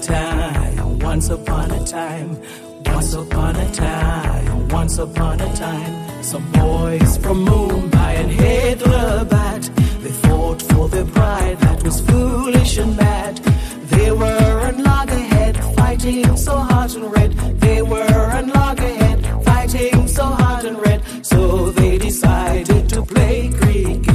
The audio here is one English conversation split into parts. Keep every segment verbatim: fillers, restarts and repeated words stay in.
time, once upon a time, once upon a time, once upon a time, some boys from Mumbai and Hyderabad, they fought for their pride that was foolish and mad. They were on loggerhead, fighting so hot and red. They were on loggerhead, fighting so hot and red. So they decided to play cricket.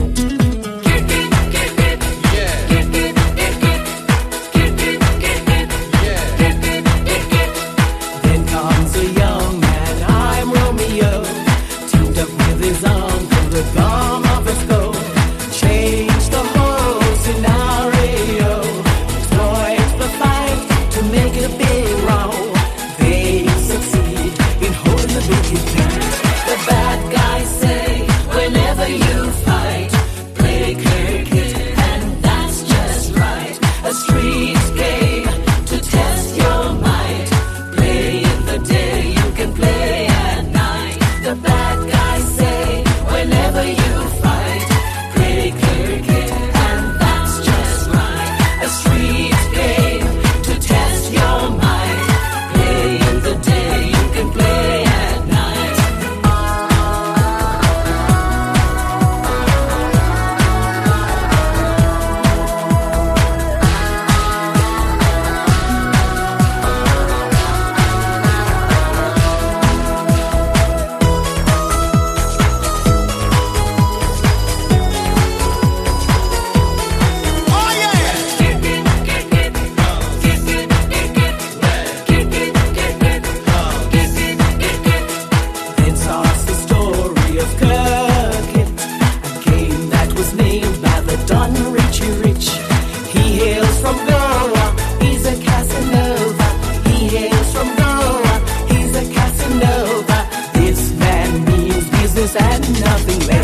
And nothing less.